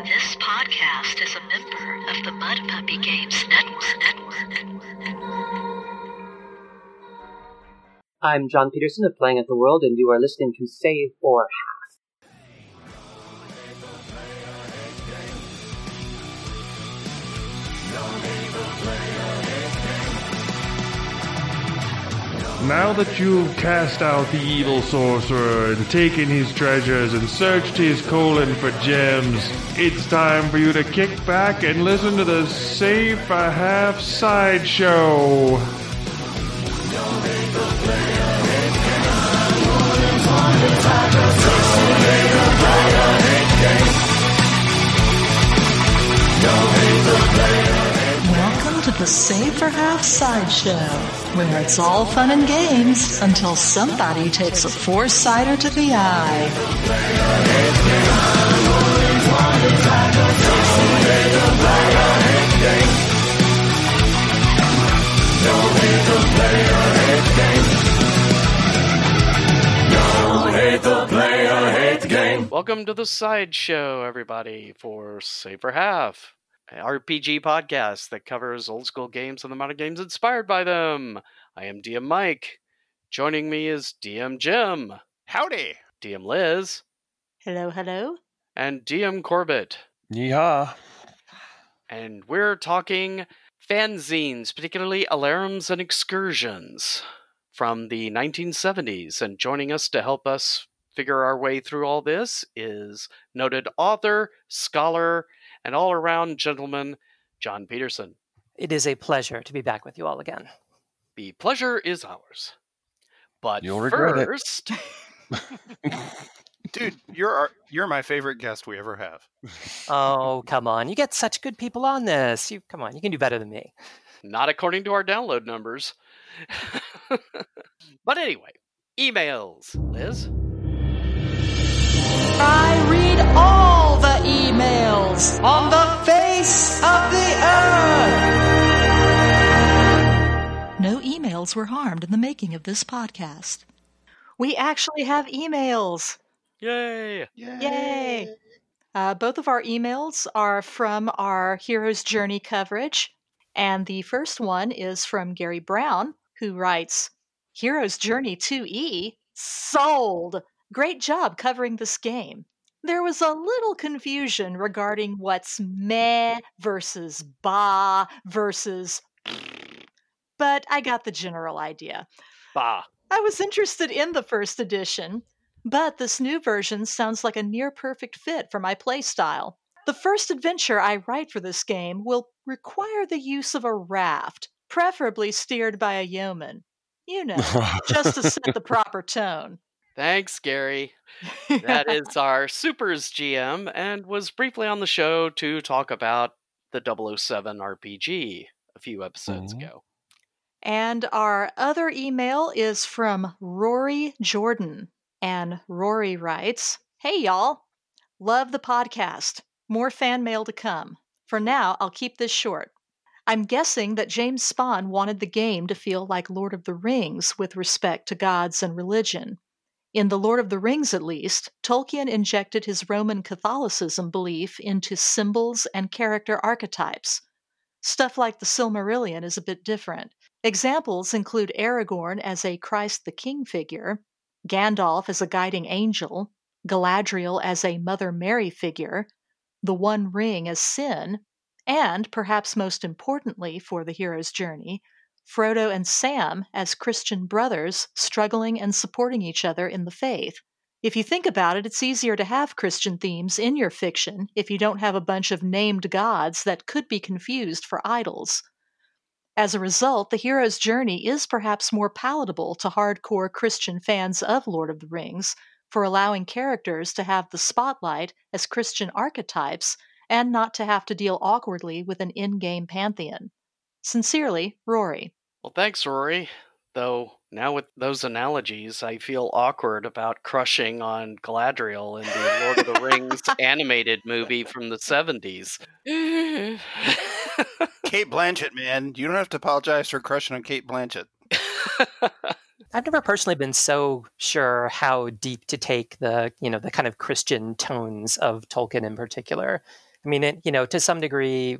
This podcast is a member of the Mud Puppy Games Network. I'm John Peterson of Playing at the World, and you are listening to Save for Now that you've cast out the evil sorcerer and taken his treasures and searched his colon for gems, it's time for you to kick back and listen to the Save for Half sideshow. Welcome to the Save for Half sideshow, where it's all fun and games until somebody takes a four-sider to the eye. Welcome to the sideshow, everybody, for Save for Half, an RPG podcast that covers old school games and the modern games inspired by them. I am DM Mike. Joining me is DM Jim. Howdy. DM Liz. Hello, hello. And DM Corbett. Yeehaw. And we're talking fanzines, particularly alarums and excursions from the 1970s. And joining us to help us figure our way through all this is noted author, scholar, and all-around gentleman, John Peterson. It is a pleasure to be back with you all again. The pleasure is ours. But You'll regret it. first... Dude, you're my favorite guest we ever have. Oh, come on. You get such good people on this. Come on, you can do better than me. Not according to our download numbers. But anyway, emails. Liz? I read all the emails on the face of the earth. No emails were harmed in the making of this podcast. We actually have emails. Yay! Yay! Both of our emails are from our Hero's Journey coverage, and the first one is from Gary Brown, who writes, Hero's Journey 2E, sold! Great job covering this game. There was a little confusion regarding what's meh versus bah versus but I got the general idea. Bah. I was interested in the first edition, but this new version sounds like a near-perfect fit for my playstyle. The first adventure I write for this game will require the use of a raft, preferably steered by a yeoman. You know, just to set the proper tone. Thanks, Gary. That is our Supers GM and was briefly on the show to talk about the 007 RPG a few episodes ago. And our other email is from Rory Jordan. And Rory writes, Hey, y'all. Love the podcast. More fan mail to come. For now, I'll keep this short. I'm guessing that James Spahn wanted the game to feel like Lord of the Rings with respect to gods and religion. In The Lord of the Rings, at least, Tolkien injected his Roman Catholicism belief into symbols and character archetypes. Stuff like the Silmarillion is a bit different. Examples include Aragorn as a Christ the King figure, Gandalf as a guiding angel, Galadriel as a Mother Mary figure, the One Ring as Sin, and, perhaps most importantly for the hero's journey, Frodo and Sam as Christian brothers struggling and supporting each other in the faith. If you think about it, it's easier to have Christian themes in your fiction if you don't have a bunch of named gods that could be confused for idols. As a result, the hero's journey is perhaps more palatable to hardcore Christian fans of Lord of the Rings for allowing characters to have the spotlight as Christian archetypes and not to have to deal awkwardly with an in-game pantheon. Sincerely, Rory. Well, thanks, Rory. Though, now with those analogies, I feel awkward about crushing on Galadriel in the Lord of the Rings animated movie from the 70s. Kate Blanchett, man. You don't have to apologize for crushing on Kate Blanchett. I've never personally been so sure how deep to take the kind of Christian tones of Tolkien in particular. I I mean, to some degree,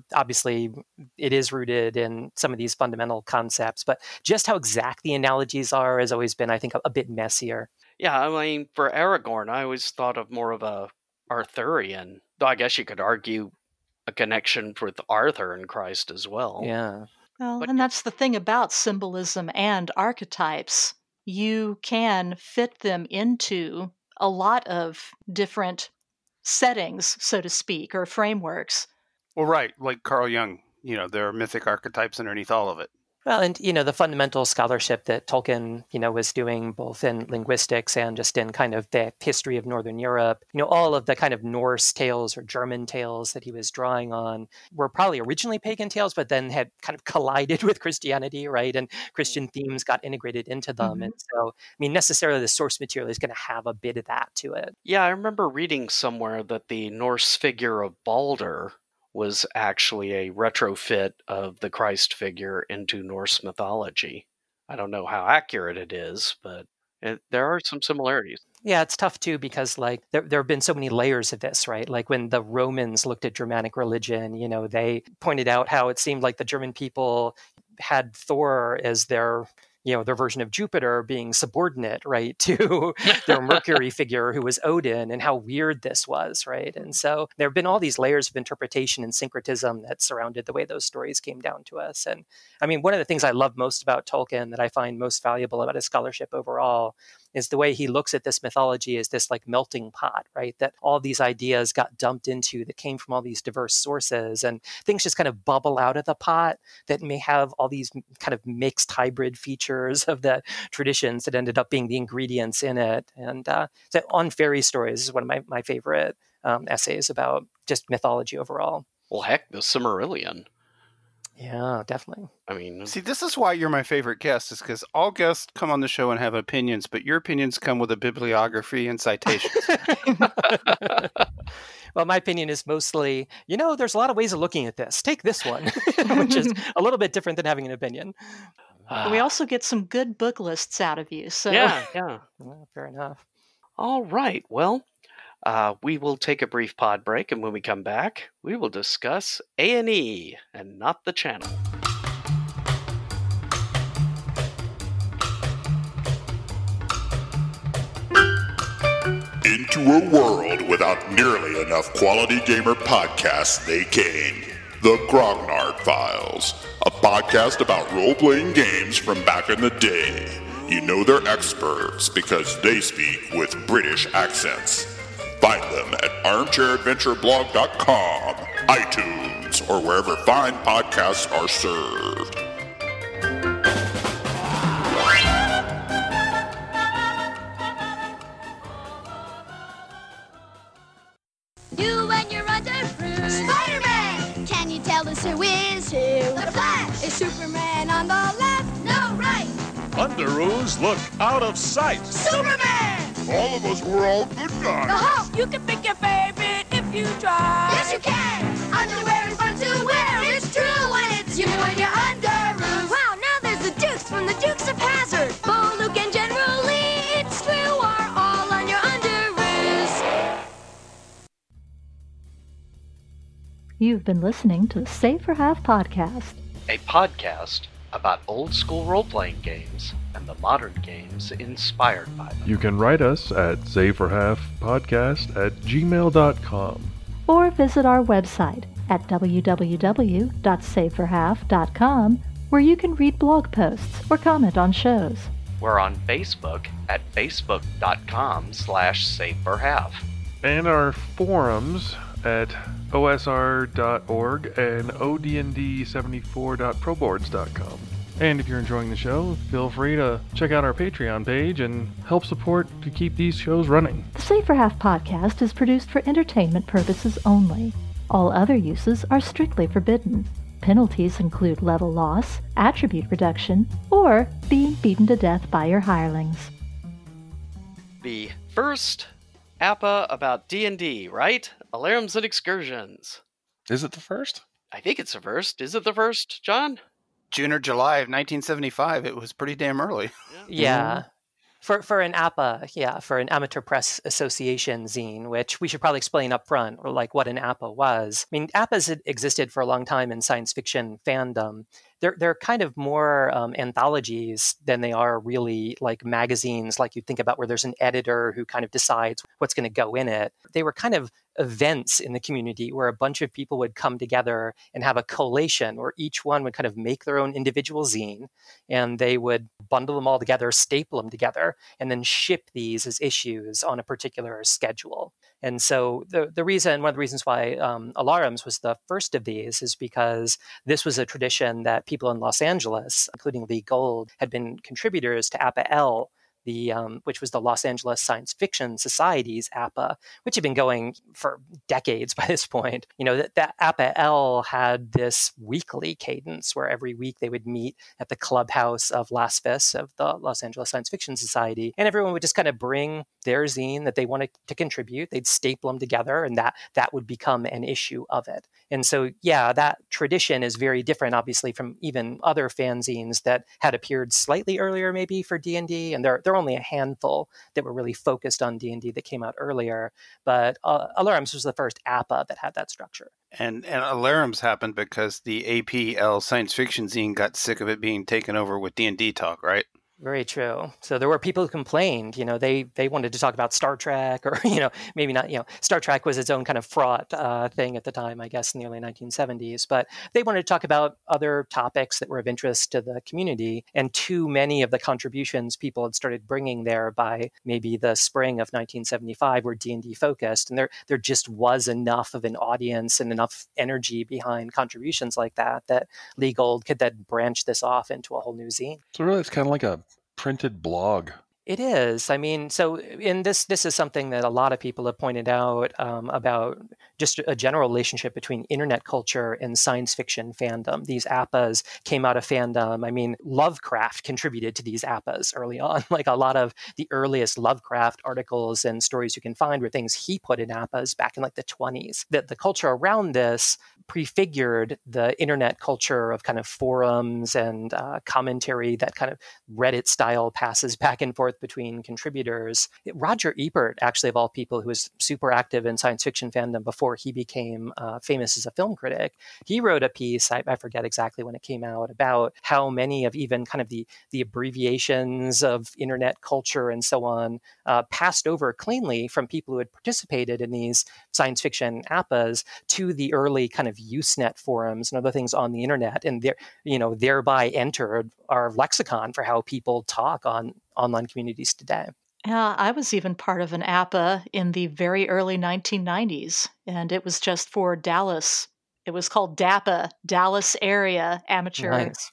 it is rooted in some of these fundamental concepts, but just how exact the analogies are has always been, I think, a bit messier. Yeah, I mean, for Aragorn, I always thought of more of a Arthurian, though I guess you could argue a connection with Arthur and Christ as well. Yeah. Well, But and that's the thing about symbolism and archetypes. You can fit them into a lot of different settings, so to speak, or frameworks. Well, right, like Carl Jung, there are mythic archetypes underneath all of it. Well, and, the fundamental scholarship that Tolkien, was doing both in linguistics and just in kind of the history of Northern Europe, all of the kind of Norse tales or German tales that he was drawing on were probably originally pagan tales, but then had kind of collided with Christianity, right? And Christian themes got integrated into them. And so, necessarily the source material is going to have a bit of that to it. Yeah, I remember reading somewhere that the Norse figure of Balder was actually a retrofit of the Christ figure into Norse mythology. I don't know how accurate it is, but there are some similarities. Yeah, it's tough too because there have been so many layers of this, right? Like when the Romans looked at Germanic religion, they pointed out how it seemed like the German people had Thor as their version of Jupiter being subordinate, right, to their Mercury figure who was Odin, and how weird this was, right? And so there have been all these layers of interpretation and syncretism that surrounded the way those stories came down to us. And I mean, one of the things I love most about Tolkien, that I find most valuable about his scholarship overall, is the way he looks at this mythology as this like melting pot, right? That all these ideas got dumped into that came from all these diverse sources, and things just kind of bubble out of the pot that may have all these kind of mixed hybrid features of the traditions that ended up being the ingredients in it. And so on fairy stories is one of my favorite essays about just mythology overall. Well, heck, the Silmarillion. Yeah, definitely. I mean, See, this is why you're my favorite guest, is because all guests come on the show and have opinions, but your opinions come with a bibliography and citations. Well, my opinion is mostly, there's a lot of ways of looking at this. Take this one, which is a little bit different than having an opinion. But we also get some good book lists out of you. So yeah. Well, fair enough. All right. Well, we will take a brief pod break, and when we come back, we will discuss A&E and not the channel. Into a world without nearly enough quality gamer podcasts, they came. The Grognard Files, a podcast about role-playing games from back in the day. You know they're experts because they speak with British accents. Find them at armchairadventureblog.com, iTunes, or wherever fine podcasts are served. You and your Underoos. Spider-Man! Can you tell us who is who? The Flash! Is Superman on the left? No, right! Underoos, look out of sight! Superman! All of us were all good guys. The Hulk! You can pick your favorite if you try. Yes, you can! Underwear is fun to wear. It's true when it's you and your Underoos. Wow, now there's the Dukes from the Dukes of Hazzard. Bo, Luke, and General Lee. It's true, are all on your Underoos. You've been listening to the Save for Half podcast. A podcast about old school role-playing games and the modern games inspired by them. You can write us at saveforhalfpodcast@gmail.com. Or visit our website at www.saveforhalf.com, where you can read blog posts or comment on shows. We're on Facebook at facebook.com/saveforhalf. And our forums at osr.org and odnd74.proboards.com. And if you're enjoying the show, feel free to check out our Patreon page and help support to keep these shows running. The Save for Half podcast is produced for entertainment purposes only. All other uses are strictly forbidden. Penalties include level loss, attribute reduction, or being beaten to death by your hirelings. The first APA about D&D, right? Alarms and Excursions. Is it the first? I think it's the first. Is it the first, John? June or July of 1975. It was pretty damn early. Yeah. For an APA, for an Amateur Press Association zine, which we should probably explain up front, or like what an APA was. I mean, APAs had existed for a long time in science fiction fandom. They're kind of more anthologies than they are really like magazines, like you think about where there's an editor who kind of decides what's going to go in it. They were kind of events in the community where a bunch of people would come together and have a collation where each one would kind of make their own individual zine, and they would bundle them all together, staple them together, and then ship these as issues on a particular schedule. And so one of the reasons why Alarums was the first of these is because this was a tradition that people in Los Angeles, including Lee Gold, had been contributors to APA-L, which was the Los Angeles Science Fiction Society's APA, which had been going for decades by this point. You know, that APA-L had this weekly cadence where every week they would meet at the clubhouse of LASFIS, of the Los Angeles Science Fiction Society, and everyone would just kind of bring their zine that they wanted to contribute. They'd staple them together, and that would become an issue of it. And so, that tradition is very different, obviously, from even other fanzines that had appeared slightly earlier, maybe for D&D, and there are only a handful that were really focused on D&D that came out earlier. But Alarums was the first APA that had that structure. And Alarums happened because the APL science fiction zine got sick of it being taken over with D&D talk, right? Very true. So there were people who complained, they wanted to talk about Star Trek, or, maybe not, Star Trek was its own kind of fraught thing at the time, I guess, in the early 1970s. But they wanted to talk about other topics that were of interest to the community. And too many of the contributions people had started bringing there by maybe the spring of 1975 were D&D focused. And there just was enough of an audience and enough energy behind contributions like that Lee Gold could then branch this off into a whole new zine. So really, it's kind of like a printed blog. It is. I mean, so in this is something that a lot of people have pointed out about just a general relationship between internet culture and science fiction fandom. These APAs came out of fandom. I mean, Lovecraft contributed to these APAs early on. Like a lot of the earliest Lovecraft articles and stories you can find were things he put in APAs back in like the 20s. That the culture around this prefigured the internet culture of kind of forums and commentary that kind of Reddit style passes back and forth between contributors. Roger Ebert, actually, of all people, who was super active in science fiction fandom before he became famous as a film critic, he wrote a piece, I forget exactly when it came out, about how many of even kind of the abbreviations of internet culture and so on passed over cleanly from people who had participated in these science fiction APAs to the early kind of Usenet forums and other things on the internet, and thereby entered our lexicon for how people talk on online communities today. Yeah, I was even part of an APA in the very early 1990s, and it was just for Dallas. It was called DAPA, Dallas Area Amateur. Nice.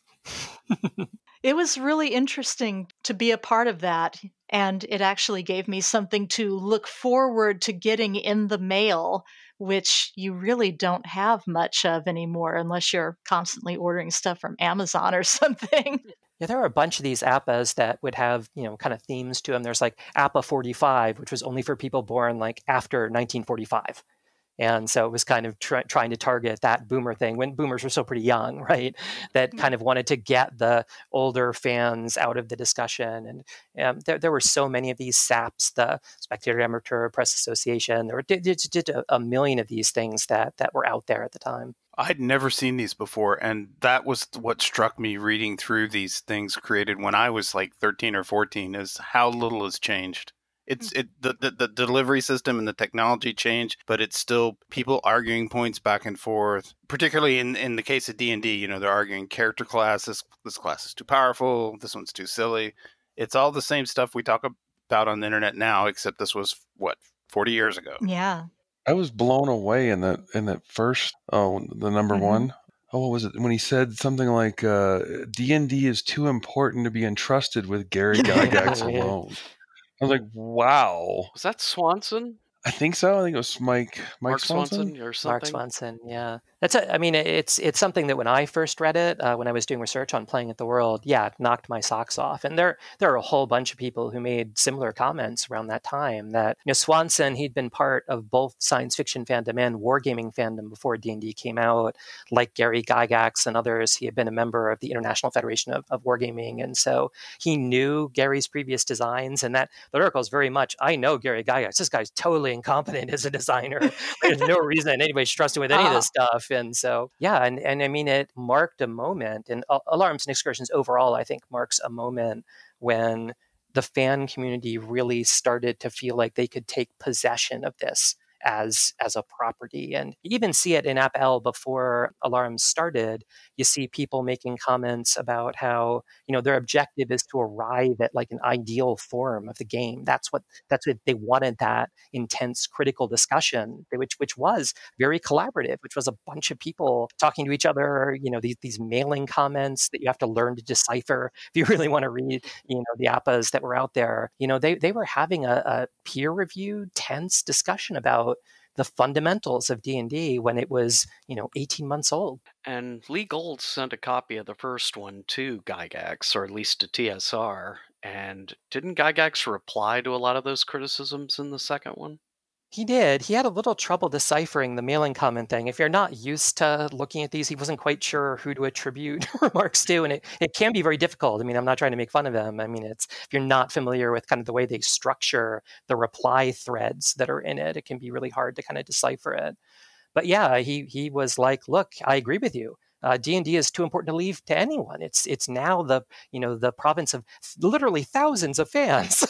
It was really interesting to be a part of that, and it actually gave me something to look forward to getting in the mail, which you really don't have much of anymore unless you're constantly ordering stuff from Amazon or something. Yeah, there are a bunch of these APAs that would have, kind of themes to them. There's like APA 45, which was only for people born like after 1945. And so it was kind of trying to target that boomer thing when boomers were still pretty young, right? That kind of wanted to get the older fans out of the discussion. And there were so many of these SAPs, the Spectator Amateur Press Association. There were did a million of these things that were out there at the time. I'd never seen these before, and that was what struck me reading through these things created when I was like 13 or 14, is how little has changed. The delivery system and the technology changed, but it's still people arguing points back and forth. Particularly in the case of D&D, they're arguing character classes. This class is too powerful. This one's too silly. It's all the same stuff we talk about on the internet now, except this was 40 years ago. Yeah. I was blown away in that first. The number one. Oh, what was it? When he said something like D&D is too important to be entrusted with Gary Gygax alone. I was like, wow. Was that Swanson? I think so. I think it was Mark Swanson or something. Mark Swanson, yeah. It's something that when I first read it, when I was doing research on Playing at the World, it knocked my socks off. And there are a whole bunch of people who made similar comments around that time. That Swanson, he'd been part of both science fiction fandom and wargaming fandom before D&D came out. Like Gary Gygax and others, he had been a member of the International Federation of Wargaming, and so he knew Gary's previous designs. And that the article is very much, I know Gary Gygax. This guy's totally incompetent as a designer. There's no reason anybody's trusting with any of this stuff. And so, it marked a moment, and Alarms and Excursions overall, I think, marks a moment when the fan community really started to feel like they could take possession of this as a property. And you even see it in App L before Alarms started. You see people making comments about how, their objective is to arrive at like an ideal form of the game. That's what they wanted, that intense critical discussion, which was very collaborative, which was a bunch of people talking to each other, these mailing comments that you have to learn to decipher if you really want to read, the APAs that were out there. They were having a peer-reviewed, tense discussion about the fundamentals of D&D when it was, 18 months old. And Lee Gold sent a copy of the first one to Gygax, or at least to TSR. And didn't Gygax reply to a lot of those criticisms in the second one? He did. He had a little trouble deciphering the mailing comment thing. If you're not used to looking at these, he wasn't quite sure who to attribute remarks to. And it can be very difficult. I'm not trying to make fun of him. If you're not familiar with kind of the way they structure the reply threads that are in it, it can be really hard to kind of decipher it. But yeah, he was like, look, I agree with you. D&D is too important to leave to anyone. It's now the province of literally thousands of fans.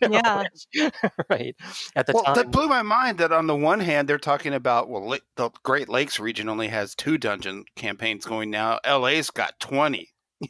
Right at the time. That blew my mind. That on the one hand they're talking about the Great Lakes region only has 2 dungeon campaigns going now. LA's got 20.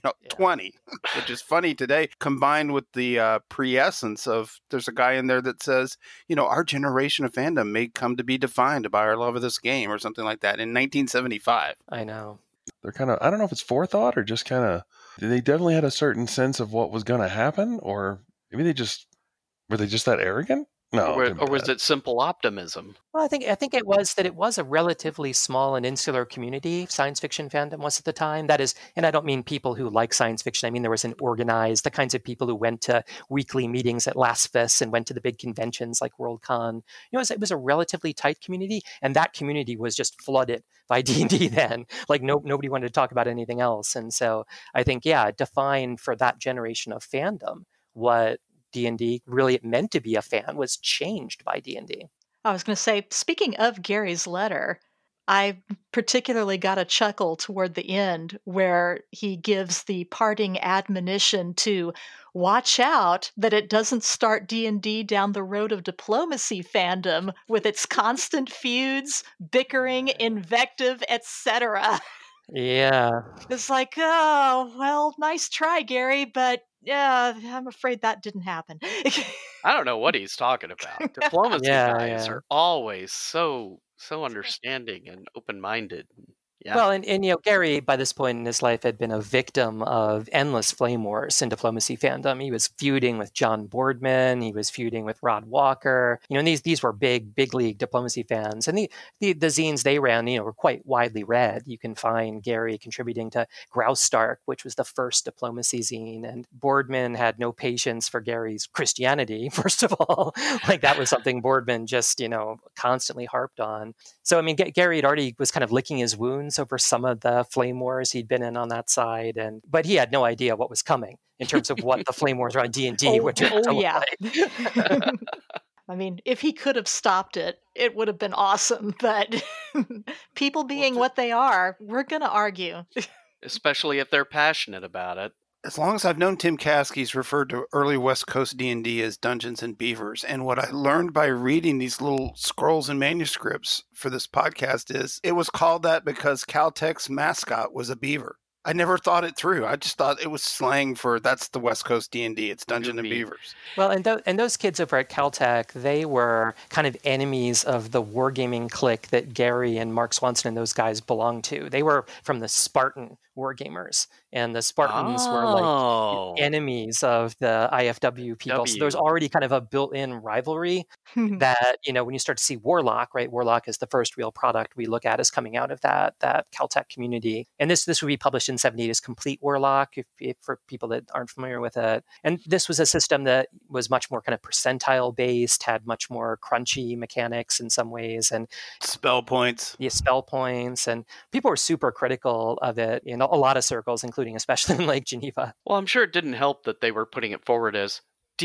20, which is funny today, combined with the pre-essence of, there's a guy in there that says, our generation of fandom may come to be defined by our love of this game or something like that in 1975. I know. They're kind of, I don't know if it's forethought or just kind of, they definitely had a certain sense of what was going to happen, or maybe were they just that arrogant? No. Or was it simple optimism? Well, I think it was that it was a relatively small and insular community, science fiction fandom was at the time. That is, and I don't mean people who like science fiction. I mean, there was an organized, the kinds of people who went to weekly meetings at LASFIS and went to the big conventions like Worldcon. It was a relatively tight community, and that community was just flooded by D&D then. Like nobody wanted to talk about anything else. And so I think, defined for that generation of fandom what D&D really meant to be a fan was changed by D&D. I was going to say, speaking of Gary's letter, I particularly got a chuckle toward the end where he gives the parting admonition to watch out that it doesn't start D&D down the road of diplomacy fandom with its constant feuds, bickering, invective, etc. Yeah. It's like, oh, well, nice try, Gary, but yeah, I'm afraid that didn't happen. I don't know what he's talking about. Diplomacy guys are always so understanding and open-minded. Yeah. Well, and Gary, by this point in his life, had been a victim of endless flame wars in diplomacy fandom. He was feuding with John Boardman. He was feuding with Rod Walker. And these were big league diplomacy fans. And the zines they ran, were quite widely read. You can find Gary contributing to Graustark, which was the first diplomacy zine. And Boardman had no patience for Gary's Christianity, first of all. Like that was something Boardman just, constantly harped on. So, Gary had already was kind of licking his wounds over some of the flame wars he'd been in on that side, but he had no idea what was coming in terms of what the flame wars around D&D would look like. If he could have stopped it, it would have been awesome, but people being what they are, we're going to argue. Especially if they're passionate about it. As long as I've known Tim Kask, he's referred to early West Coast D&D as Dungeons and Beavers. And what I learned by reading these little scrolls and manuscripts for this podcast is it was called that because Caltech's mascot was a beaver. I never thought it through. I just thought it was slang for that's the West Coast D&D. It's Dungeons and Beavers. Well, and those kids over at Caltech, they were kind of enemies of the wargaming clique that Gary and Mark Swanson and those guys belonged to. They were from the Spartan wargamers, and the Spartans were like enemies of the IFW people. So there's already kind of a built-in rivalry that, when you start to see Warlock, right? Warlock is the first real product we look at as coming out of that Caltech community. And this would be published in 78 as Complete Warlock, if for people that aren't familiar with it. And this was a system that was much more kind of percentile based, had much more crunchy mechanics in some ways, and spell points. Yeah, spell points. And people were super critical of it in a lot of circles, including especially in Lake Geneva. Well, I'm sure it didn't help that they were putting it forward as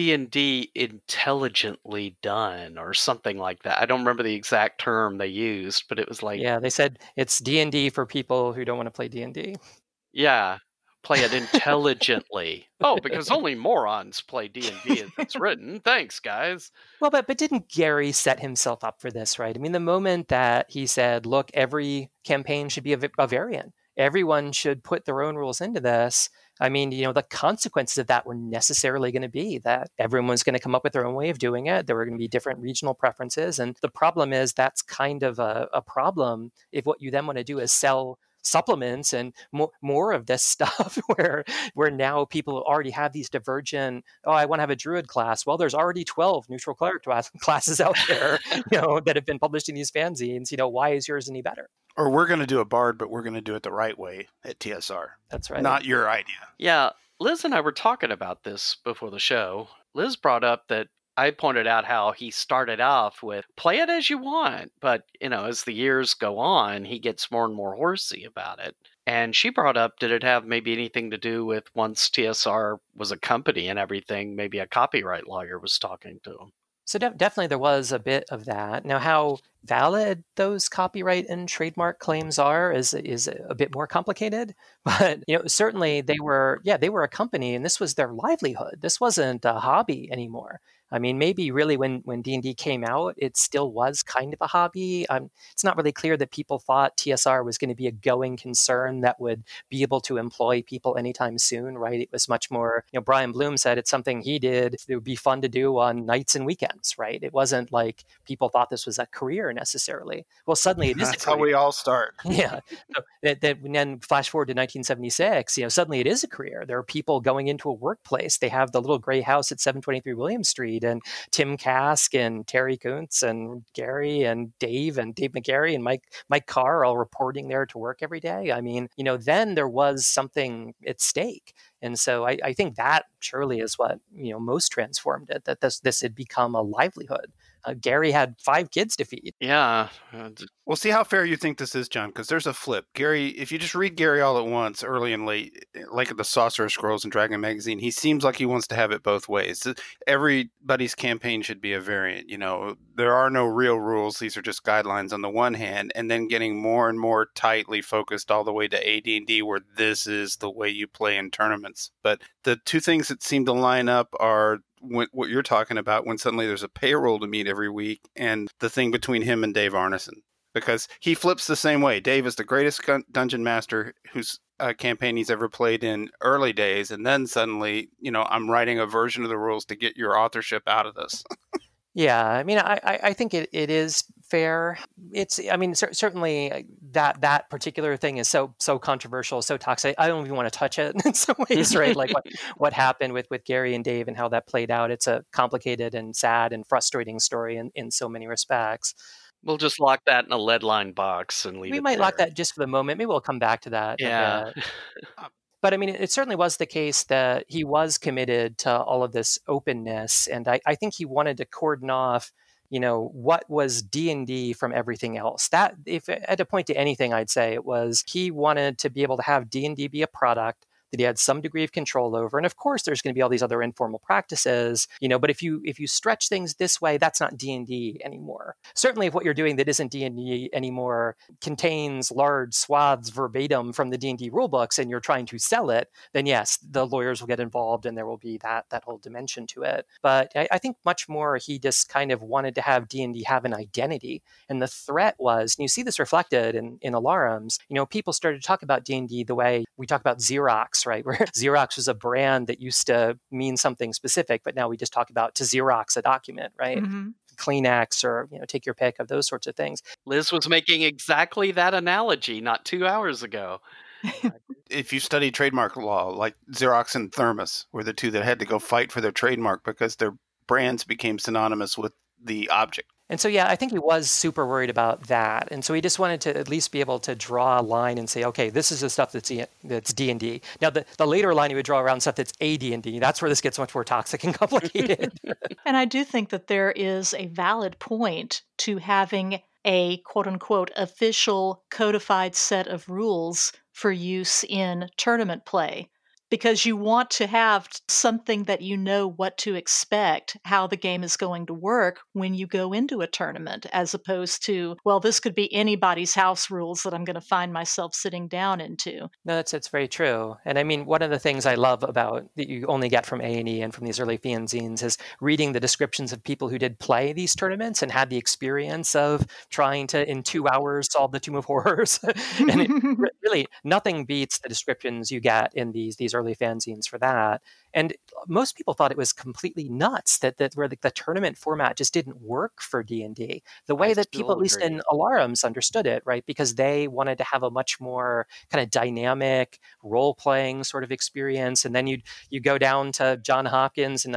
D&D intelligently done or something like that. I don't remember the exact term they used, but it was like... Yeah, they said it's D&D for people who don't want to play D&D. Yeah, play it intelligently. Oh, because only morons play D&D as it's written. Thanks, guys. Well, but didn't Gary set himself up for this, right? I mean, the moment that he said, look, every campaign should be a variant. Everyone should put their own rules into this. I mean, the consequences of that were necessarily going to be that everyone's going to come up with their own way of doing it. There were going to be different regional preferences. And the problem is that's kind of a problem if what you then want to do is sell supplements and more of this stuff where now people already have these divergent, I want to have a druid class. Well, there's already 12 neutral cleric classes out there, that have been published in these fanzines. Why is yours any better? Or we're going to do a bard, but we're going to do it the right way at TSR. That's right. Not your idea. Yeah, Liz and I were talking about this before the show. Liz brought up that I pointed out how he started off with play it as you want, but as the years go on, he gets more and more horsey about it. And she brought up, did it have maybe anything to do with once TSR was a company and everything, maybe a copyright lawyer was talking to him? So definitely there was a bit of that. Now, how valid those copyright and trademark claims are is a bit more complicated. But certainly they were a company, and this was their livelihood. This wasn't a hobby anymore. I mean, maybe really when D&D came out, it still was kind of a hobby. It's not really clear that people thought TSR was going to be a going concern that would be able to employ people anytime soon, right? It was much more, Brian Bloom said it's something he did. It would be fun to do on nights and weekends, right? It wasn't like people thought this was a career necessarily. Well, suddenly it is. That's how we all start. Yeah. So then flash forward to 1976, suddenly it is a career. There are people going into a workplace. They have the little gray house at 723 William Street, and Tim Kask and Terry Kuntz and Gary and Dave McGarry and Mike Carr are all reporting there to work every day. I mean, then there was something at stake. And so I think that surely is what, most transformed it, that this had become a livelihood. Gary had 5 kids to feed. Yeah. Well, see how fair you think this is, John, because there's a flip. Gary, if you just read Gary all at once, early and late, like at the Sorcerer Scrolls and Dragon Magazine, he seems like he wants to have it both ways. Everybody's campaign should be a variant. There are no real rules. These are just guidelines on the one hand, and then getting more and more tightly focused all the way to AD&D, where this is the way you play in tournaments. But the two things that seem to line up are what you're talking about, when suddenly there's a payroll to meet every week, and the thing between him and Dave Arneson, because he flips the same way. Dave is the greatest dungeon master whose campaign he's ever played in early days, and then suddenly, I'm writing a version of the rules to get your authorship out of this. Yeah, I mean, I think it is fair. Certainly that particular thing is so controversial, so toxic. I don't even want to touch it in some ways, right? Like what happened with Gary and Dave and how that played out. It's a complicated and sad and frustrating story in so many respects. We'll just lock that in a lead-line box and leave it. We might there. lock that just for the moment. Maybe we'll come back to that. Yeah. But I mean, it certainly was the case that he was committed to all of this openness. And I think he wanted to cordon off, what was D&D from everything else. That, if I had to point to anything, I'd say it was he wanted to be able to have D&D be a product that he had some degree of control over. And of course, there's going to be all these other informal practices, but if you stretch things this way, that's not D&D anymore. Certainly if what you're doing that isn't D&D anymore contains large swaths verbatim from the D&D rulebooks and you're trying to sell it, then yes, the lawyers will get involved and there will be that whole dimension to it. But I think much more he just kind of wanted to have D&D have an identity. And the threat was, and you see this reflected in Alarums, people started to talk about D&D the way we talk about Xerox, right? Where Xerox was a brand that used to mean something specific, but now we just talk about to Xerox a document, right? Mm-hmm. Kleenex or, take your pick of those sorts of things. Liz was making exactly that analogy not 2 hours ago. if you study trademark law, like Xerox and Thermos were the two that had to go fight for their trademark because their brands became synonymous with the object. And so, yeah, I think he was super worried about that. And so he just wanted to at least be able to draw a line and say, okay, this is the stuff that's D&D. Now, the later line he would draw around stuff that's AD&D. That's where this gets much more toxic and complicated. And I do think that there is a valid point to having a quote-unquote official codified set of rules for use in tournament play, because you want to have something that you know what to expect, how the game is going to work when you go into a tournament, as opposed to, well, this could be anybody's house rules that I'm going to find myself sitting down into. No, that's very true. And I mean, one of the things I love about that you only get from A&E and from these early fanzines is reading the descriptions of people who did play these tournaments and had the experience of trying to, in 2 hours, solve the Tomb of Horrors. And really, nothing beats the descriptions you get in these early fanzines for that. And most people thought it was completely nuts that where the tournament format just didn't work for D&D. The way that people, at least in Alarums, understood it, right? Because they wanted to have a much more kind of dynamic role-playing sort of experience. And then you go down to John Hopkins in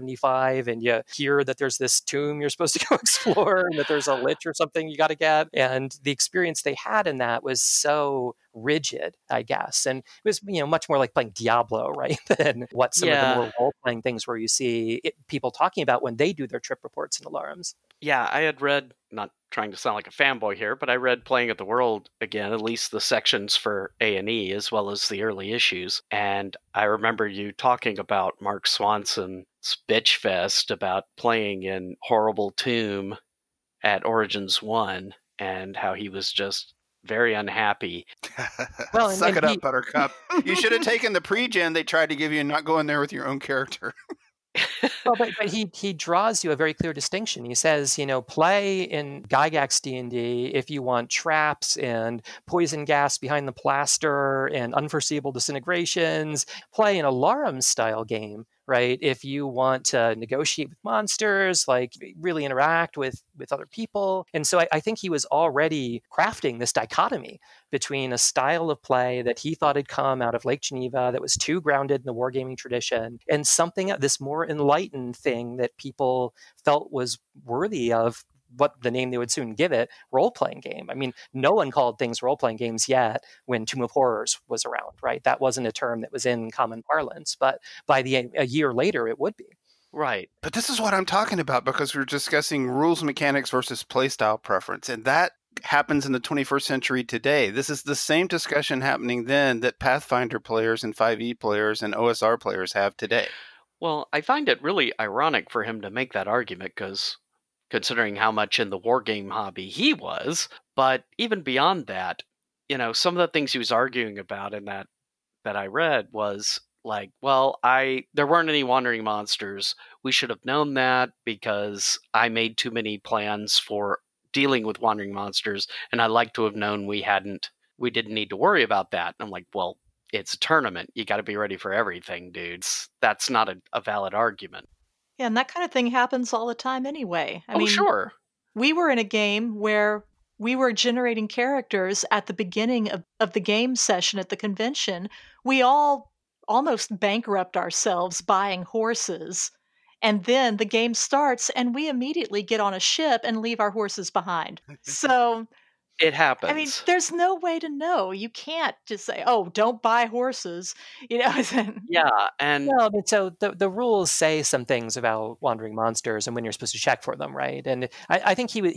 1975 and you hear that there's this tomb you're supposed to go explore and that there's a lich or something you got to get. And the experience they had in that was so rigid, I guess. And it was, much more like playing Diablo, right? Than what some of the more role-playing things where you see people talking about when they do their trip reports in Alarums. Yeah, I had read, not trying to sound like a fanboy here, but I read Playing at the World again, at least the sections for A&E as well as the early issues. And I remember you talking about Mark Swanson's bitch fest about playing in Horrible Tomb at Origins 1 and how he was just very unhappy. Well, Suck it up, Buttercup. You should have taken the pre-gen they tried to give you and not go in there with your own character. Well, but he draws you a very clear distinction. He says, play in Gygax D&D if you want traps and poison gas behind the plaster and unforeseeable disintegrations. Play an Alarum-style game, right? If you want to negotiate with monsters, like really interact with other people. And so I think he was already crafting this dichotomy between a style of play that he thought had come out of Lake Geneva that was too grounded in the wargaming tradition and something, this more enlightened thing that people felt was worthy of what the name they would soon give it, role-playing game. I mean, no one called things role-playing games yet when Tomb of Horrors was around, right? That wasn't a term that was in common parlance, but by a year later, it would be. Right. But this is what I'm talking about because we're discussing rules mechanics versus playstyle preference, and that happens in the 21st century today. This is the same discussion happening then that Pathfinder players and 5e players and OSR players have today. Well, I find it really ironic for him to make that argument because considering how much in the wargame hobby he was, but even beyond that, some of the things he was arguing about in that I read was like, well, there weren't any wandering monsters. We should have known that because I made too many plans for dealing with wandering monsters, and I'd like to have known we didn't need to worry about that. And I'm like, well, it's a tournament. You got to be ready for everything, dudes. That's not a valid argument. Yeah, and that kind of thing happens all the time anyway. I mean, sure. We were in a game where we were generating characters at the beginning of the game session at the convention. We all almost bankrupt ourselves buying horses. And then the game starts and we immediately get on a ship and leave our horses behind. So it happens. I mean, there's no way to know. You can't just say, "Oh, don't buy horses." Yeah, and well, I mean, so the rules say some things about wandering monsters and when you're supposed to check for them, right? And I think he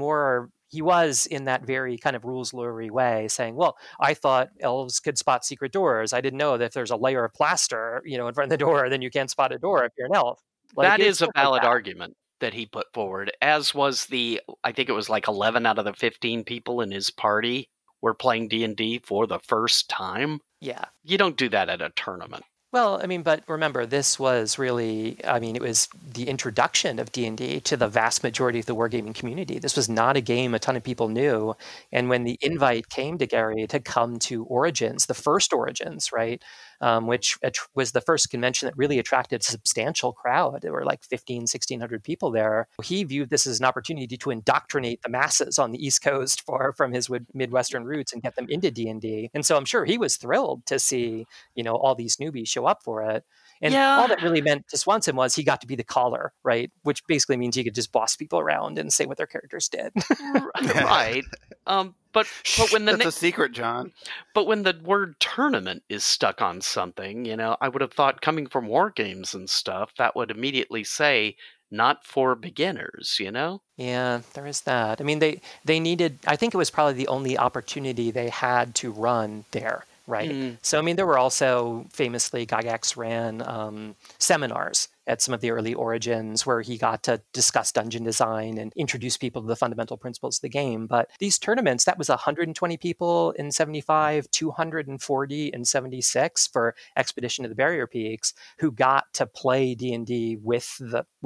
was in that very kind of rules lawyery way, saying, "Well, I thought elves could spot secret doors. I didn't know that if there's a layer of plaster, in front of the door, then you can't spot a door if you're an elf." That is a valid argument that he put forward, as was I think it was like 11 out of the 15 people in his party were playing D&D for the first time. Yeah. You don't do that at a tournament. Well, I mean, but remember, this was really, it was the introduction of D&D to the vast majority of the wargaming community. This was not a game a ton of people knew. And when the invite came to Gary to come to Origins, the first Origins, right, which was the first convention that really attracted a substantial crowd. There were like 1,600 people there. He viewed this as an opportunity to indoctrinate the masses on the East Coast from his Midwestern roots and get them into D&D. And so I'm sure he was thrilled to see, all these newbies show up for it. And all that really meant to Swanson was he got to be the caller, right? Which basically means he could just boss people around and say what their characters did. Right. But when that's a secret, John. But when the word tournament is stuck on something, I would have thought coming from war games and stuff, that would immediately say not for beginners, Yeah, there is that. I mean, they needed, I think it was probably the only opportunity they had to run there. Right. So, I mean, there were also famously Gygax ran seminars at some of the early Origins where he got to discuss dungeon design and introduce people to the fundamental principles of the game. But these tournaments, that was 120 people in 75, 240 in 76 for Expedition to the Barrier Peaks who got to play D&D with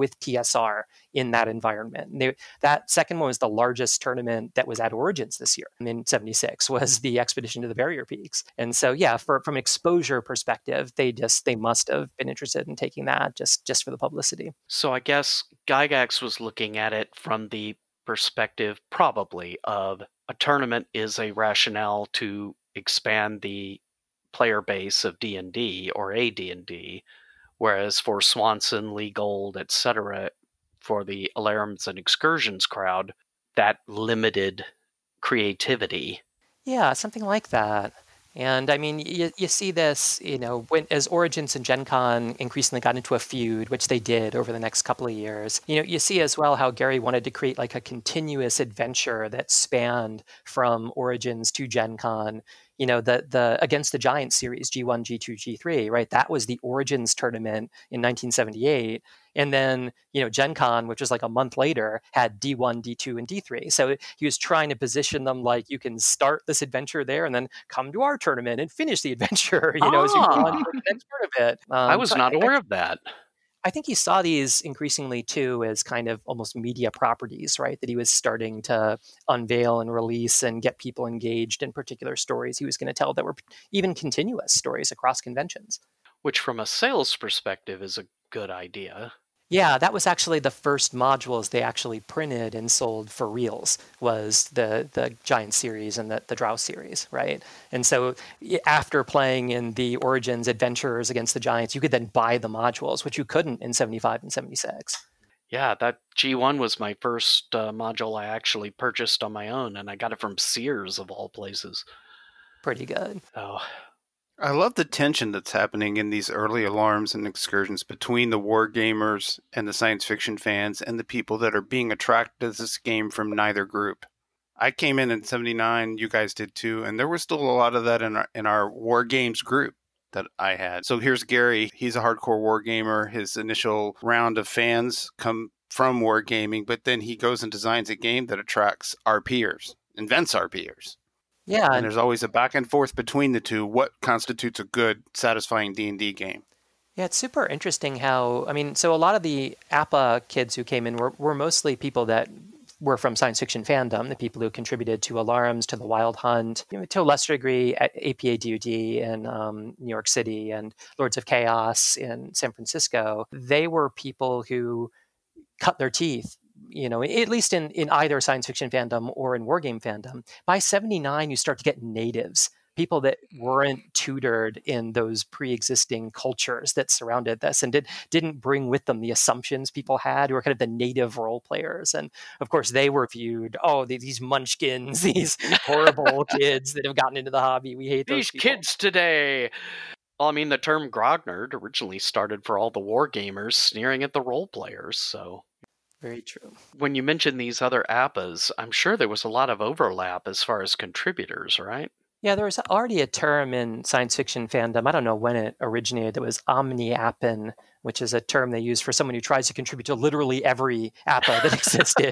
TSR in that environment. That second one was the largest tournament that was at Origins this year in 76 was the Expedition to the Barrier Peaks. And so, yeah, from an exposure perspective, they must have been interested in taking that just for the publicity. So I guess Gygax was looking at it from the perspective probably of a tournament is a rationale to expand the player base of D&D or AD&D, whereas for Swanson, Lee Gold, etc., for the Alarums and Excursions crowd, that limited creativity. Yeah, something like that. And I mean, you see this, as Origins and Gen Con increasingly got into a feud, which they did over the next couple of years, you see as well how Gary wanted to create like a continuous adventure that spanned from Origins to Gen Con. The Against the Giants series, G1, G2, G3, right? That was the Origins tournament in 1978. And then, Gen Con, which was like a month later, had D1, D2, and D3. So he was trying to position them like you can start this adventure there and then come to our tournament and finish the adventure, as you go on to the next part of it. I was not aware of that. I think he saw these increasingly too as kind of almost media properties, right? That he was starting to unveil and release and get people engaged in particular stories he was going to tell that were even continuous stories across conventions. Which from a sales perspective is a good idea. Yeah, that was actually the first modules they actually printed and sold for reals was the Giant series and the Drow series, right? And so after playing in the Origins Adventures Against the Giants, you could then buy the modules, which you couldn't in 75 and 76. Yeah, that G1 was my first module I actually purchased on my own, and I got it from Sears of all places. Pretty good. Oh. I love the tension that's happening in these early Alarums and Excursions between the war gamers and the science fiction fans and the people that are being attracted to this game from neither group. I came in 79, you guys did too, and there was still a lot of that in our war games group that I had. So here's Gary, he's a hardcore war gamer. His initial round of fans come from wargaming, but then he goes and designs a game that attracts our peers, invents our peers. Yeah, and there's always a back and forth between the two. What constitutes a good, satisfying D&D game? Yeah, it's super interesting how, so a lot of the APA kids who came in were mostly people that were from science fiction fandom, the people who contributed to Alarums, to the Wild Hunt, to a lesser degree at APA DoD in New York City and Lords of Chaos in San Francisco. They were people who cut their teeth, at least in either science fiction fandom or in wargame fandom. By 79, you start to get natives, people that weren't tutored in those pre-existing cultures that surrounded this and didn't bring with them the assumptions people had, who were kind of the native role players. And of course, they were viewed, these munchkins, these horrible kids that have gotten into the hobby. We hate these people. Kids today. Well, the term grognard originally started for all the war gamers sneering at the role players, so... Very true. When you mention these other APAs, I'm sure there was a lot of overlap as far as contributors, right? Yeah, there was already a term in science fiction fandom, I don't know when it originated, that was omni-appin, which is a term they use for someone who tries to contribute to literally every APA that existed.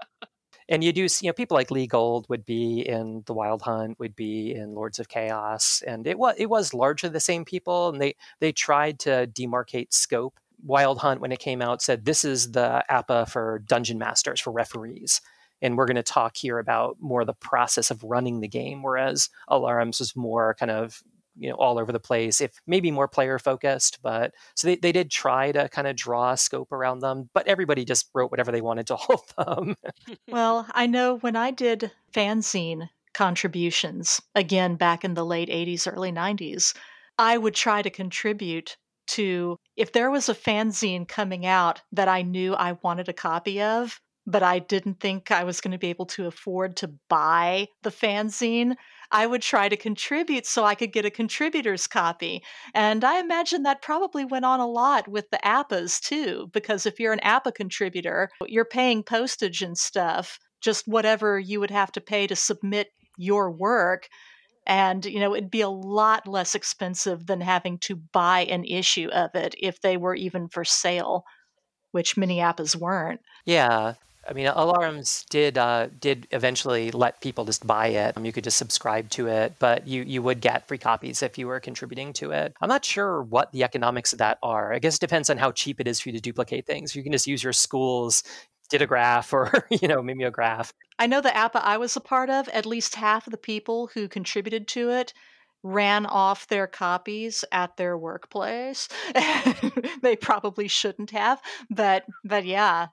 And you do see, people like Lee Gold would be in The Wild Hunt, would be in Lords of Chaos, and it was largely the same people, and they tried to demarcate scope. Wild Hunt, when it came out, said this is the APA for dungeon masters, for referees. And we're going to talk here about more the process of running the game, whereas Alarums was more kind of all over the place, if maybe more player focused. But so they did try to kind of draw a scope around them, but everybody just wrote whatever they wanted to all of them. Well, I know when I did fanzine contributions, again back in the late 80s, early 90s, I would try to contribute to, if there was a fanzine coming out that I knew I wanted a copy of, but I didn't think I was going to be able to afford to buy the fanzine, I would try to contribute so I could get a contributor's copy. And I imagine that probably went on a lot with the APPAs too, because if you're an APPA contributor, you're paying postage and stuff, just whatever you would have to pay to submit your work. And, it'd be a lot less expensive than having to buy an issue of it if they were even for sale, which many APPAs weren't. Yeah. I mean, Alarms did eventually let people just buy it. You could just subscribe to it, but you would get free copies if you were contributing to it. I'm not sure what the economics of that are. I guess it depends on how cheap it is for you to duplicate things. You can just use your school's Ditograph or, mimeograph. I know the APPA I was a part of, at least half of the people who contributed to it ran off their copies at their workplace. They probably shouldn't have, but yeah.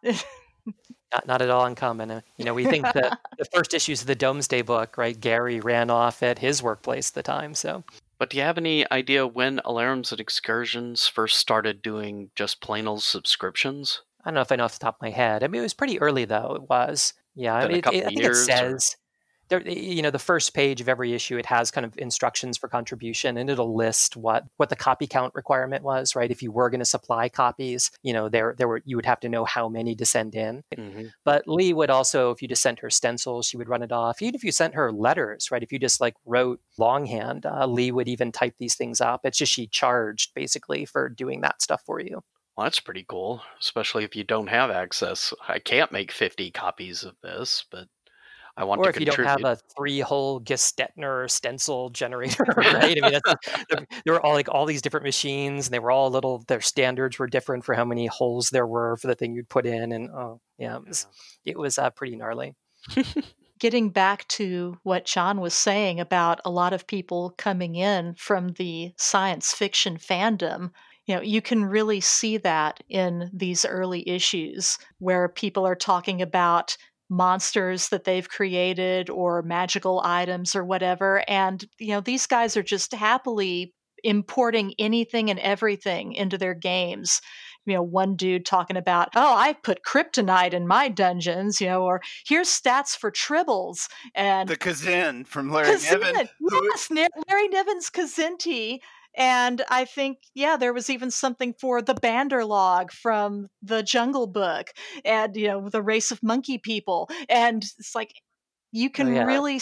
Not at all uncommon. We think that the first issues of the Domesday Book, right? Gary ran off at his workplace at the time. So, but do you have any idea when Alarms and Excursions first started doing just plain old subscriptions? I don't know if I know off the top of my head. I mean, it was pretty early though. It was, yeah. I think it says. There, the first page of every issue, it has kind of instructions for contribution, and it'll list what the copy count requirement was, right? If you were going to supply copies, there were, you would have to know how many to send in. Mm-hmm. But Lee would also, if you just sent her stencils, she would run it off. Even if you sent her letters, right? If you just wrote longhand, Lee would even type these things up. It's just she charged basically for doing that stuff for you. Well, that's pretty cool, especially if you don't have access. I can't make 50 copies of this, but I want to contribute. Or if you don't have a 3-hole Gestetner stencil generator, right? I mean, there were all these different machines, and they were all their standards were different for how many holes there were for the thing you'd put in. And it was pretty gnarly. Getting back to what John was saying about a lot of people coming in from the science fiction fandom, you can really see that in these early issues where people are talking about monsters that they've created or magical items or whatever. And, these guys are just happily importing anything and everything into their games. One dude talking about, I put kryptonite in my dungeons, or here's stats for tribbles. And the Kazin from Larry Niven. Yes, Larry Niven's Kazinti. And I think, there was even something for the Banderlog from the Jungle Book and, the race of monkey people. And it's you can really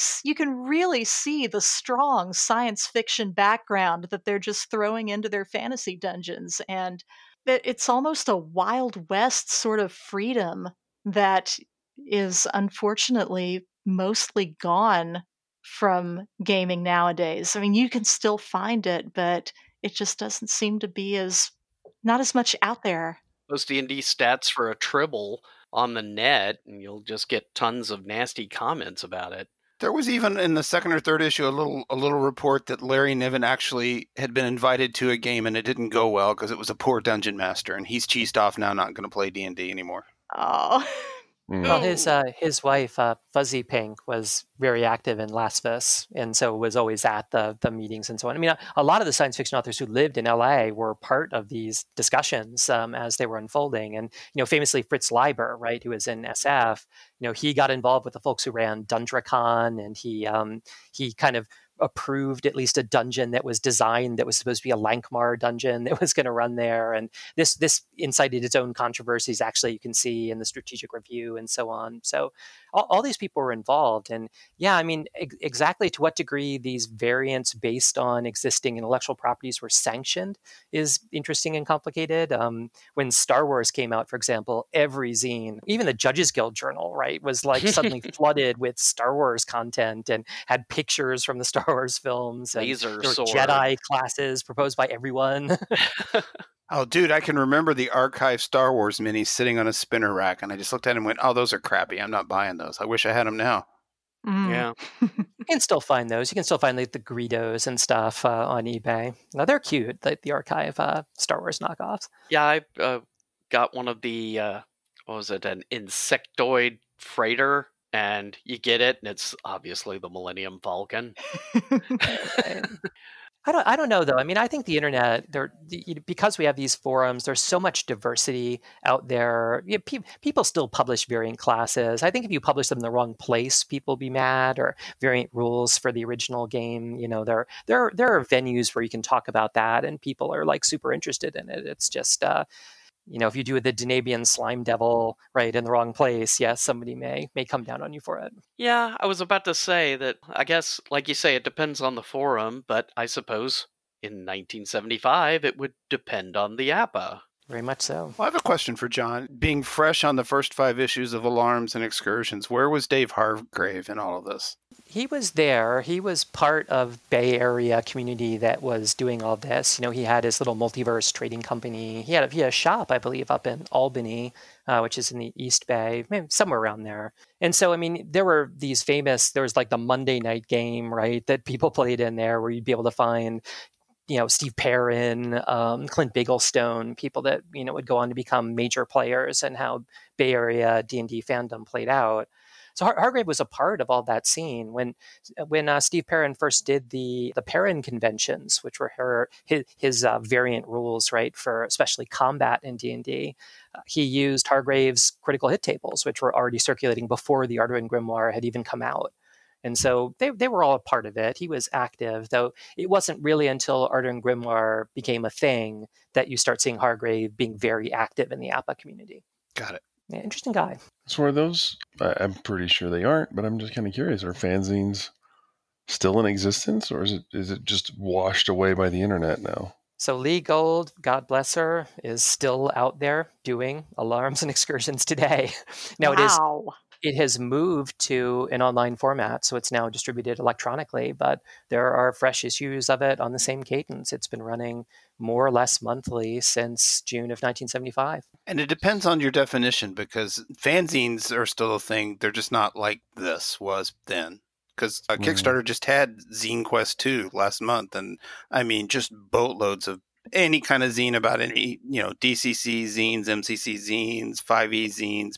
see the strong science fiction background that they're just throwing into their fantasy dungeons. And it's almost a Wild West sort of freedom that is unfortunately mostly gone from gaming nowadays. I mean, you can still find it, but it just doesn't seem to be not as much out there. Those D&D stats for a tribble on the net, and you'll just get tons of nasty comments about it. There was even in the second or third issue a little report that Larry Niven actually had been invited to a game and it didn't go well because it was a poor dungeon master, and he's cheesed off now, not going to play D&D anymore. Oh. Well, his wife, Fuzzy Pink, was very active in Lasvis, and so was always at the meetings and so on. I mean, a lot of the science fiction authors who lived in LA were part of these discussions as they were unfolding. And, famously Fritz Leiber, right, who was in SF, he got involved with the folks who ran DundraCon, and he kind of approved at least a dungeon that was designed that was supposed to be a Lankmar dungeon that was going to run there. And this incited its own controversies, actually, you can see in the Strategic Review and so on. So all these people were involved. And I mean, exactly to what degree these variants based on existing intellectual properties were sanctioned is interesting and complicated. When Star Wars came out, for example, every zine, even the Judges Guild Journal, right, was suddenly flooded with Star Wars content and had pictures from the Star Wars films. Laser there sword. Were Jedi classes proposed by everyone. Oh, dude, I can remember the archive Star Wars minis sitting on a spinner rack, and I just looked at them and went, oh, those are crappy. I'm not buying those. I wish I had them now. Mm. Yeah. You can still find those. You can still find like the Greedos and stuff on eBay. Now they're cute, like the archive Star Wars knockoffs. Yeah, I got one of the what was it, an insectoid freighter, and you get it, and it's obviously the Millennium Falcon. I don't know though. I mean, I think the internet, because we have these forums, there's so much diversity out there. People still publish variant classes. I think if you publish them in the wrong place, people will be mad. Or variant rules for the original game. There are venues where you can talk about that, and people are like super interested in it. It's just if you do the Denabian slime devil right in the wrong place, yes, somebody may come down on you for it. Yeah, I was about to say that, I guess, like you say, it depends on the forum, but I suppose in 1975 it would depend on the APA. Very much so. Well, I have a question for John. Being fresh on the first 5 issues of Alarms and Excursions, where was Dave Hargrave in all of this? He was there. He was part of Bay Area community that was doing all this. He had his little multiverse trading company. He had a shop, I believe, up in Albany, which is in the East Bay, maybe somewhere around there. And so, I mean, there was like the Monday night game, right, that people played in there where you'd be able to find Steve Perrin, Clint Bigglestone, people that, would go on to become major players, and how Bay Area D&D fandom played out. So Hargrave was a part of all that scene. When Steve Perrin first did the Perrin conventions, which were his variant rules, right, for especially combat in D&D, he used Hargrave's critical hit tables, which were already circulating before the Arduin Grimoire had even come out. And so they were all a part of it. He was active, though it wasn't really until Arduin Grimoire became a thing that you start seeing Hargrave being very active in the APA community. Got it. Yeah, interesting guy. So are those, I'm pretty sure they aren't, but I'm just kind of curious, are fanzines still in existence, or is it just washed away by the internet now? So Lee Gold, God bless her, is still out there doing Alarms and Excursions today. Now it has moved to an online format, so it's now distributed electronically, but there are fresh issues of it on the same cadence. It's been running more or less monthly since June of 1975. And it depends on your definition, because fanzines are still a thing. They're just not like this was then. Because Kickstarter just had Zine Quest 2 last month, and I mean, just boatloads of any kind of zine about any, DCC zines, MCC zines, 5e zines,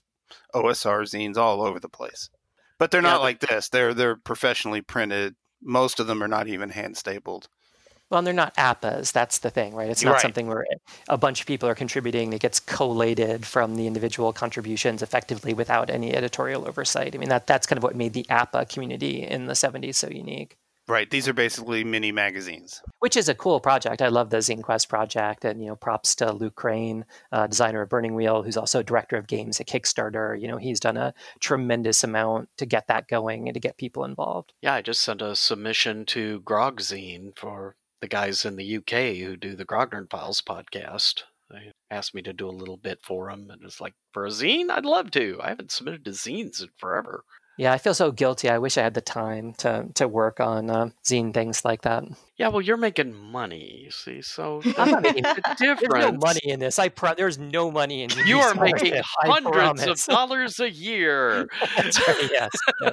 OSR zines, all over the place. But they're not like this. They're professionally printed. Most of them are not even hand stapled. Well, and they're not APAs. That's the thing, right? It's not something where a bunch of people are contributing. It gets collated from the individual contributions effectively without any editorial oversight. I mean, that's kind of what made the APA community in the 70s so unique. Right. These are basically mini magazines. Which is a cool project. I love the Zine Quest project. And, props to Luke Crane, designer of Burning Wheel, who's also director of games at Kickstarter. He's done a tremendous amount to get that going and to get people involved. Yeah, I just sent a submission to Grogzine for the guys in the UK who do the Grognard Files podcast. They asked me to do a little bit for them, and it's like, for a zine, I'd love to. I haven't submitted to zines in forever. Yeah, I feel so guilty. I wish I had the time to work on zine things like that. Yeah, well, you're making money, you see, so I'm not making the difference. There's no money in this. There's no money in You are these making hundreds of dollars a year. That's right, yes.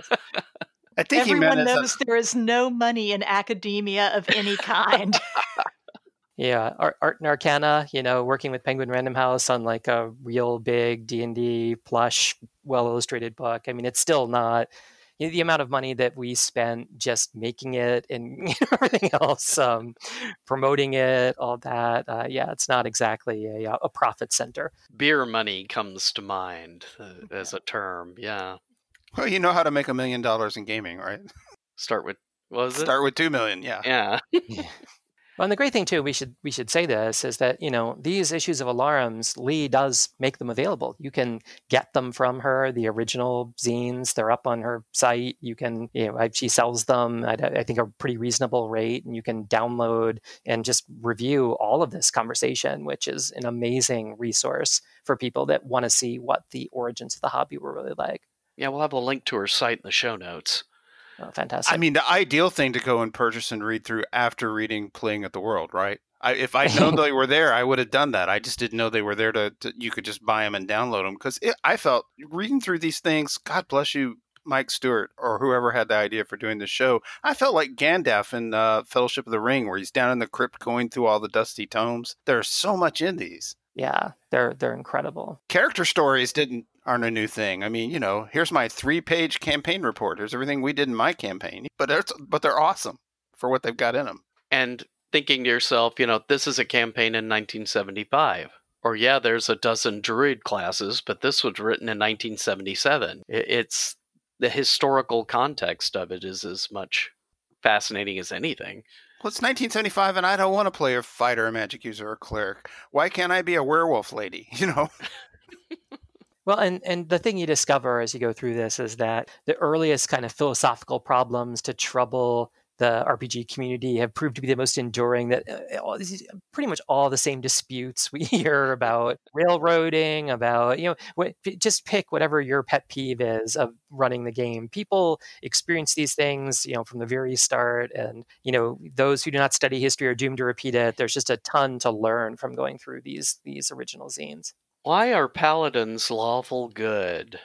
I think everyone knows there is no money in academia of any kind. Yeah, Art and Arcana, working with Penguin Random House on like a real big D&D plush, well-illustrated book. I mean, it's still not the amount of money that we spent just making it and everything else, promoting it, all that. It's not exactly a profit center. Beer money comes to mind as a term, yeah. Well, you know how to make $1 million in gaming, right? Start with $2 million, yeah. Yeah. Well, and the great thing too, we should say this, is that these issues of Alarms, Lee does make them available. You can get them from her, the original zines. They're up on her site. You can, she sells them at I think a pretty reasonable rate, and you can download and just review all of this conversation, which is an amazing resource for people that want to see what the origins of the hobby were really like. Yeah, we'll have a link to her site in the show notes. Oh, fantastic. I mean, the ideal thing to go and purchase and read through after reading Playing at the World, right? If I'd known they were there, I would have done that. I just didn't know they were there you could just buy them and download them. Because I felt reading through these things, God bless you, Mike Stewart or whoever had the idea for doing the show, I felt like Gandalf in Fellowship of the Ring, where he's down in the crypt going through all the dusty tomes. There's so much in these. Yeah, they're incredible. Character stories aren't a new thing. I mean, here's my 3-page campaign report. Here's everything we did in my campaign. But they're awesome for what they've got in them. And thinking to yourself, this is a campaign in 1975. Or yeah, there's a dozen druid classes, but this was written in 1977. It's the historical context of it is as much fascinating as anything. Well, it's 1975, and I don't want to play a fighter, a magic user, or a cleric. Why can't I be a werewolf lady? Well, and the thing you discover as you go through this is that the earliest kind of philosophical problems to trouble the RPG community have proved to be the most enduring, that pretty much all the same disputes we hear about railroading, about, just pick whatever your pet peeve is of running the game. People experience these things, from the very start. And, those who do not study history are doomed to repeat it. There's just a ton to learn from going through these original zines. Why are paladins lawful good?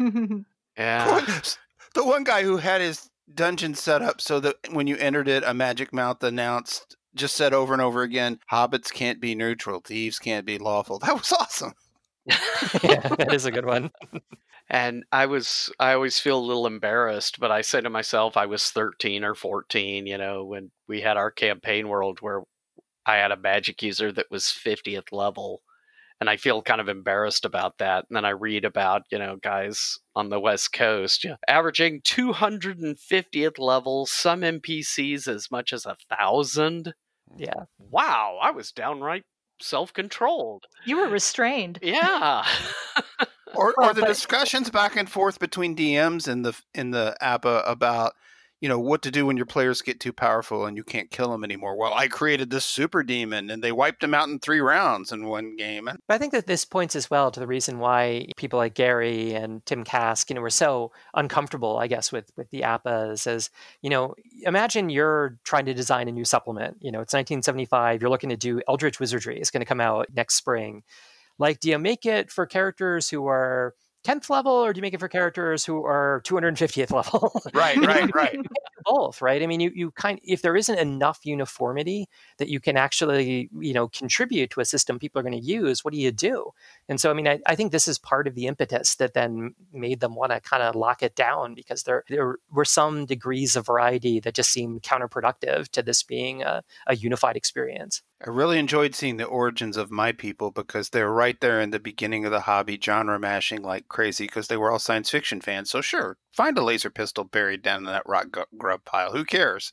Yeah. The one guy who had his dungeon set up so that when you entered it, a magic mouth announced, just said over and over again, hobbits can't be neutral, thieves can't be lawful. That was awesome. Yeah, that is a good one. And I always feel a little embarrassed, but I say to myself, I was 13 or 14, when we had our campaign world where I had a magic user that was 50th level. And I feel kind of embarrassed about that. And then I read about, guys on the West Coast averaging 250th level, some NPCs as much as 1,000. Yeah. Wow, I was downright self-controlled. You were restrained. Yeah. or the discussions back and forth between DMs in the APA about, what to do when your players get too powerful and you can't kill them anymore. Well, I created this super demon and they wiped him out in 3 rounds in one game. But I think that this points as well to the reason why people like Gary and Tim Kask, were so uncomfortable, I guess, with the APAs. As, imagine you're trying to design a new supplement. It's 1975. You're looking to do Eldritch Wizardry. It's going to come out next spring. Like, do you make it for characters who are 10th level, or do you make it for characters who are 250th level? Right. Both, right? I mean, you if there isn't enough uniformity that you can actually, contribute to a system people are going to use, what do you do? And so, I mean, I think this is part of the impetus that then made them want to kind of lock it down, because there were some degrees of variety that just seemed counterproductive to this being a unified experience. I really enjoyed seeing the origins of my people, because they were right there in the beginning of the hobby, genre mashing like crazy, because they were all science fiction fans. So sure, find a laser pistol buried down in that rock grub pile. Who cares?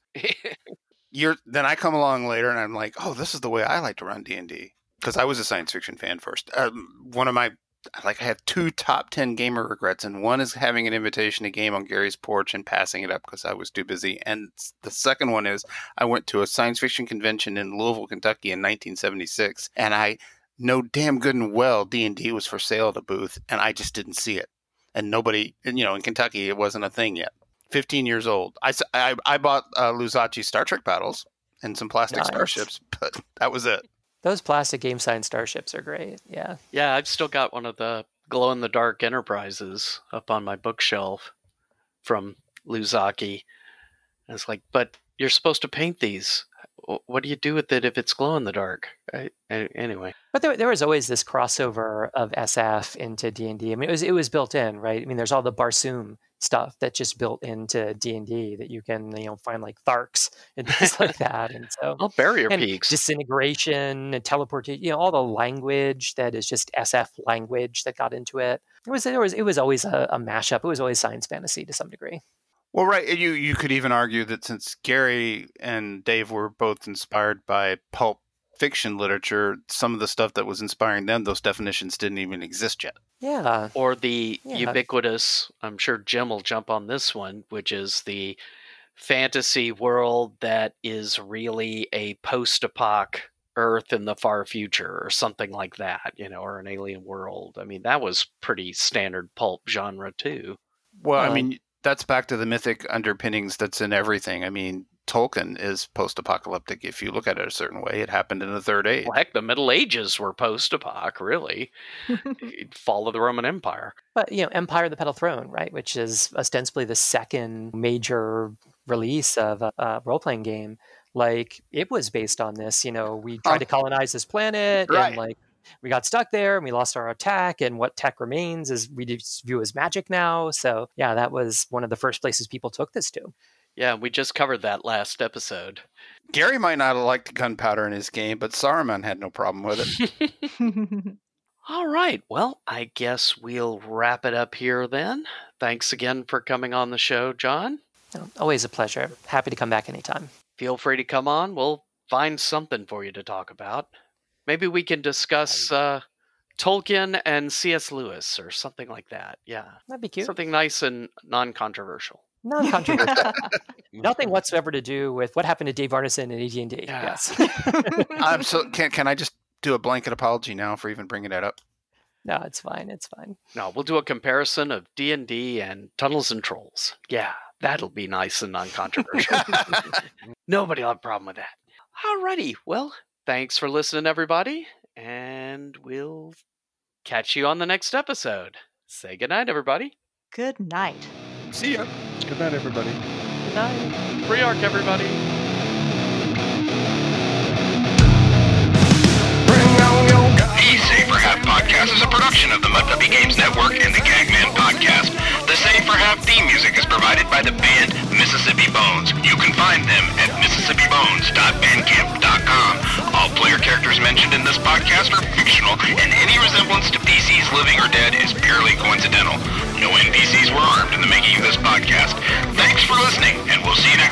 Then I come along later and I'm like, oh, this is the way I like to run D&D, because I was a science fiction fan first. I have 2 top 10 gamer regrets, and one is having an invitation to game on Gary's porch and passing it up because I was too busy. And the second one is I went to a science fiction convention in Louisville, Kentucky in 1976, and I know damn good and well D&D was for sale at a booth, and I just didn't see it. And nobody, in Kentucky, it wasn't a thing yet. 15 years old. I bought Luzacci Star Trek battles and some plastic starships, but that was it. Those plastic game science starships are great. Yeah. Yeah, I've still got one of the glow-in-the-dark Enterprises up on my bookshelf from Luzacci. And it's like, but you're supposed to paint these. What do you do with it if it's glow-in-the-dark? Anyway. But there was always this crossover of SF into D&D. I mean, it was built in, right? I mean, there's all the Barsoom stuff that just built into D&D that you can, find like Tharks and things like that. And so barrier peaks, disintegration and teleportation, all the language that is just SF language that got into it. It was always a mashup. It was always science fantasy to some degree. Well, right. You could even argue that since Gary and Dave were both inspired by pulp fiction literature, some of the stuff that was inspiring them, those definitions didn't even exist yet. Yeah. Or the ubiquitous, I'm sure Jim will jump on this one, which is the fantasy world that is really a post-apoc Earth in the far future or something like that, or an alien world. I mean, that was pretty standard pulp genre too. Well, I mean, that's back to the mythic underpinnings that's in everything. I mean, Tolkien is post-apocalyptic. If you look at it a certain way, it happened in the Third Age. Well, heck, the Middle Ages were post-apoc, really. Fall of the Roman Empire. But, Empire of the Petal Throne, right, which is ostensibly the second major release of a role-playing game, like, it was based on this. We tried to colonize this planet, right. and, we got stuck there, and we lost our attack, and what tech remains is we just view as magic now. So, yeah, that was one of the first places people took this to. Yeah, we just covered that last episode. Gary might not have liked gunpowder in his game, but Saruman had no problem with it. All right. Well, I guess we'll wrap it up here then. Thanks again for coming on the show, John. Always a pleasure. Happy to come back anytime. Feel free to come on. We'll find something for you to talk about. Maybe we can discuss Tolkien and C.S. Lewis or something like that. Yeah. That'd be cute. Something nice and non-controversial. Non-controversial. Nothing whatsoever to do with what happened to Dave Arneson in AD&D. Yeah. Yes. Can I just do a blanket apology now for even bringing that up? No, it's fine. It's fine. No, we'll do a comparison of D&D and Tunnels and Trolls. Yeah, that'll be nice and non-controversial. Nobody will have a problem with that. Alrighty, well, thanks for listening, everybody, and we'll catch you on the next episode. Say goodnight, everybody. Good night. See ya. Good night, everybody. Good night. Free Arc, everybody. The Save for Half podcast is a production of the Mud Puppy Games Network and the Gagman Podcast. The Save for Half theme music is provided by the band Mississippi Bones. You can find them at mississippibones.bandcamp.com. All player characters mentioned in this podcast are fictional, and any resemblance to PCs living or dead is purely coincidental. No NPCs were harmed in the making of this podcast. Thanks for listening, and we'll see you next time.